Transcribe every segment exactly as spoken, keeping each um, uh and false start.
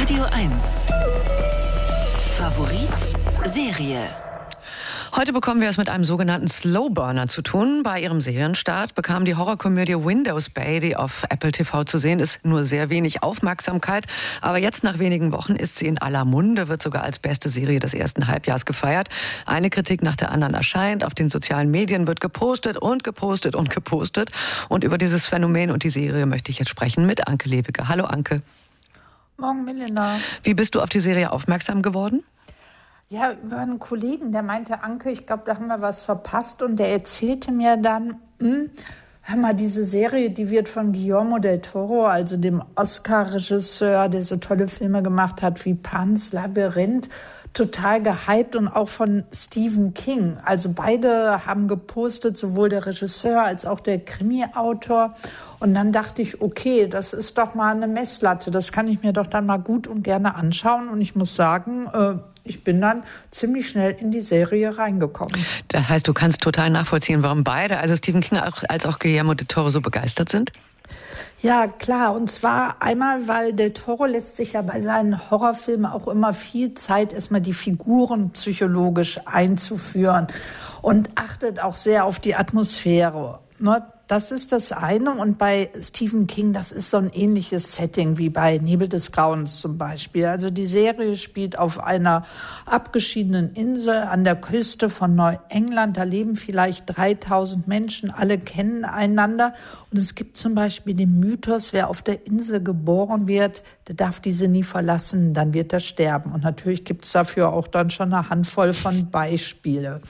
Radio eins. Favorit Serie. Heute bekommen wir es mit einem sogenannten Slowburner zu tun. Bei ihrem Serienstart bekam die Horrorkomödie Windows Bay, die auf Apple T V zu sehen ist, nur sehr wenig Aufmerksamkeit. Aber jetzt nach wenigen Wochen ist sie in aller Munde, wird sogar als beste Serie des ersten Halbjahres gefeiert. Eine Kritik nach der anderen erscheint. Auf den sozialen Medien wird gepostet und gepostet und gepostet. Und über dieses Phänomen und die Serie möchte ich jetzt sprechen mit Anke Lewicke. Hallo Anke. Morgen, Melinda. Wie bist du auf die Serie aufmerksam geworden? Ja, über einen Kollegen, der meinte, Anke, ich glaube, da haben wir was verpasst. Und der erzählte mir dann, hm, hör mal, diese Serie, die wird von Guillermo del Toro, also dem Oscar-Regisseur, der so tolle Filme gemacht hat wie Pan's Labyrinth, total gehypt, und auch von Stephen King. Also beide haben gepostet, sowohl der Regisseur als auch der Krimi-Autor. Und dann dachte ich, okay, das ist doch mal eine Messlatte. Das kann ich mir doch dann mal gut und gerne anschauen. Und ich muss sagen, äh, ich bin dann ziemlich schnell in die Serie reingekommen. Das heißt, du kannst total nachvollziehen, warum beide, also Stephen King als auch Guillermo del Toro, so begeistert sind? Ja, klar. Und zwar einmal, weil del Toro lässt sich ja bei seinen Horrorfilmen auch immer viel Zeit, erstmal die Figuren psychologisch einzuführen und achtet auch sehr auf die Atmosphäre. Das ist das eine. Und bei Stephen King, das ist so ein ähnliches Setting wie bei Nebel des Grauens zum Beispiel. Also die Serie spielt auf einer abgeschiedenen Insel an der Küste von Neuengland. Da leben vielleicht dreitausend Menschen, alle kennen einander. Und es gibt zum Beispiel den Mythos, wer auf der Insel geboren wird, der darf diese nie verlassen, dann wird er sterben. Und natürlich gibt es dafür auch dann schon eine Handvoll von Beispiele.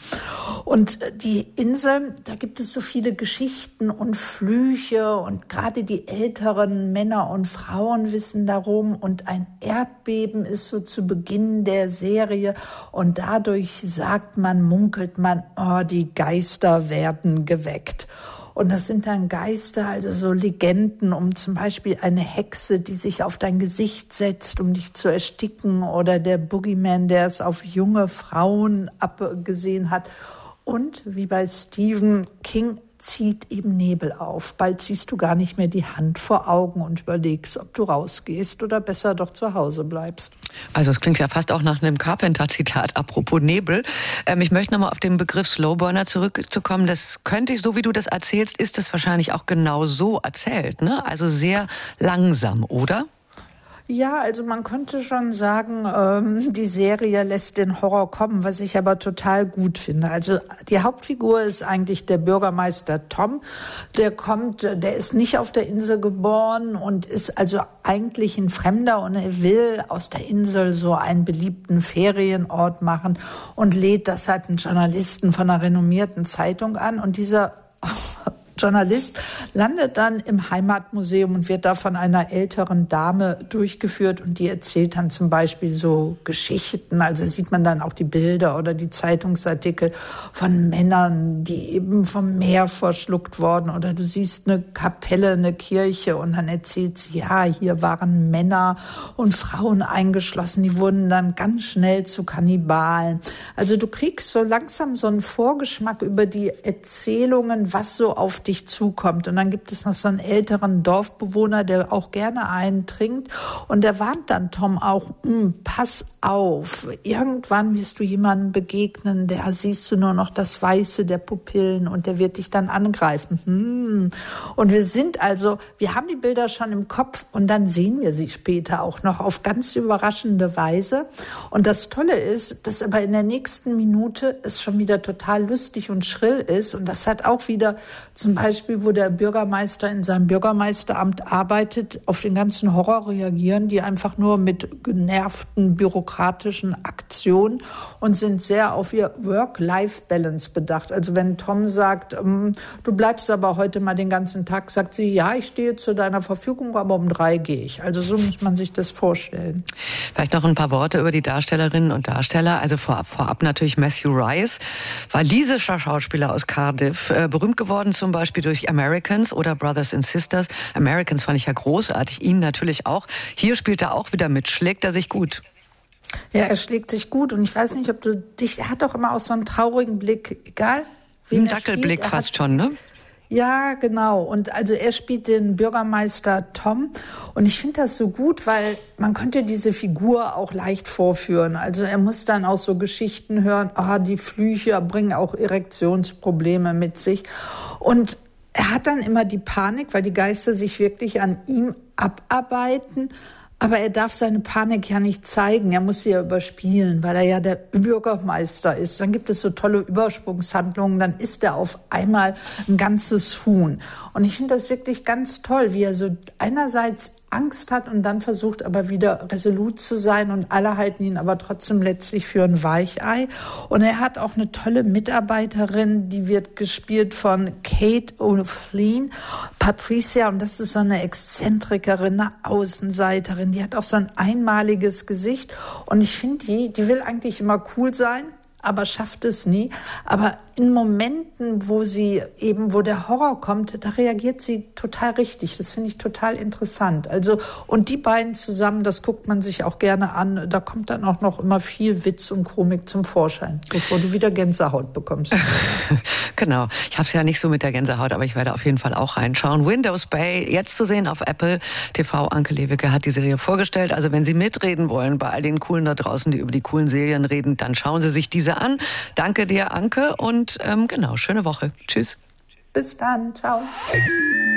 Und die Insel, da gibt es so viele Geschichten und Flüche, und gerade die älteren Männer und Frauen wissen darum, und ein Erdbeben ist so zu Beginn der Serie, und dadurch sagt man, munkelt man, oh, die Geister werden geweckt. Und das sind dann Geister, also so Legenden, um zum Beispiel eine Hexe, die sich auf dein Gesicht setzt, um dich zu ersticken, oder der Boogeyman, der es auf junge Frauen abgesehen hat. Und wie bei Stephen King zieht eben Nebel auf. Bald siehst du gar nicht mehr die Hand vor Augen und überlegst, ob du rausgehst oder besser doch zu Hause bleibst. Also es klingt ja fast auch nach einem Carpenter-Zitat, apropos Nebel. Ähm, ich möchte nochmal auf den Begriff Slowburner zurückzukommen. Das könnte ich, so wie du das erzählst, ist das wahrscheinlich auch genau so erzählt, ne? Also sehr langsam, oder? Ja, also man könnte schon sagen, ähm, die Serie lässt den Horror kommen, was ich aber total gut finde. Also die Hauptfigur ist eigentlich der Bürgermeister Tom. Der kommt, der ist nicht auf der Insel geboren und ist also eigentlich ein Fremder, und er will aus der Insel so einen beliebten Ferienort machen und lädt deshalb einen Journalisten von einer renommierten Zeitung an, und dieser Journalist landet dann im Heimatmuseum und wird da von einer älteren Dame durchgeführt, und die erzählt dann zum Beispiel so Geschichten. Also sieht man dann auch die Bilder oder die Zeitungsartikel von Männern, die eben vom Meer verschluckt wurden, oder du siehst eine Kapelle, eine Kirche, und dann erzählt sie, ja, hier waren Männer und Frauen eingeschlossen, die wurden dann ganz schnell zu Kannibalen. Also du kriegst so langsam so einen Vorgeschmack über die Erzählungen, was so auf dich zukommt. Und dann gibt es noch so einen älteren Dorfbewohner, der auch gerne einen trinkt, und der warnt dann Tom auch, pass auf, irgendwann wirst du jemandem begegnen, der siehst du nur noch das Weiße der Pupillen, und der wird dich dann angreifen. Hm. Und wir sind also, wir haben die Bilder schon im Kopf, und dann sehen wir sie später auch noch auf ganz überraschende Weise. Und das Tolle ist, dass aber in der nächsten Minute es schon wieder total lustig und schrill ist, und das hat auch wieder zum Beispiel, wo der Bürgermeister in seinem Bürgermeisteramt arbeitet, auf den ganzen Horror reagieren, die einfach nur mit genervten bürokratischen Aktionen, und sind sehr auf ihr Work-Life-Balance bedacht. Also wenn Tom sagt, ähm, du bleibst aber heute mal den ganzen Tag, sagt sie, ja, ich stehe zu deiner Verfügung, aber um drei gehe ich. Also so muss man sich das vorstellen. Vielleicht noch ein paar Worte über die Darstellerinnen und Darsteller. Also vorab, vorab natürlich Matthew Rhys, walisischer Schauspieler aus Cardiff, äh, berühmt geworden zum Beispiel durch Americans oder Brothers and Sisters. Americans fand ich ja großartig, ihn natürlich auch. Hier spielt er auch wieder mit. Schlägt er sich gut? Ja, er schlägt sich gut, und ich weiß nicht, ob du dich, er hat doch immer auch so einen traurigen Blick, egal wie ein Dackelblick fast schon, ne? Ja, genau. Und also er spielt den Bürgermeister Tom. Und ich finde das so gut, weil man könnte diese Figur auch leicht vorführen. Also er muss dann auch so Geschichten hören, ah, die Flüche bringen auch Erektionsprobleme mit sich. Und er hat dann immer die Panik, weil die Geister sich wirklich an ihm abarbeiten. Aber er darf seine Panik ja nicht zeigen. Er muss sie ja überspielen, weil er ja der Bürgermeister ist. Dann gibt es so tolle Übersprungshandlungen. Dann ist er auf einmal ein ganzes Huhn. Und ich finde das wirklich ganz toll, wie er so einerseits Angst hat und dann versucht aber wieder resolut zu sein und alle halten ihn aber trotzdem letztlich für ein Weichei. Und er hat auch eine tolle Mitarbeiterin, die wird gespielt von Kate O'Flynn, Patricia, und das ist so eine Exzentrikerin, eine Außenseiterin, die hat auch so ein einmaliges Gesicht und ich finde die, die will eigentlich immer cool sein, aber schafft es nie. Aber in Momenten, wo sie eben, wo der Horror kommt, da reagiert sie total richtig. Das finde ich total interessant. Also, und die beiden zusammen, das guckt man sich auch gerne an. Da kommt dann auch noch immer viel Witz und Komik zum Vorschein, bevor du wieder Gänsehaut bekommst. Genau. Ich habe es ja nicht so mit der Gänsehaut, aber ich werde auf jeden Fall auch reinschauen. Windows Bay, jetzt zu sehen auf Apple T V. Anke Lewicke hat die Serie vorgestellt. Also wenn Sie mitreden wollen bei all den Coolen da draußen, die über die coolen Serien reden, dann schauen Sie sich diese an. Danke dir, Anke, und ähm, genau, schöne Woche. Tschüss. Bis dann. Ciao.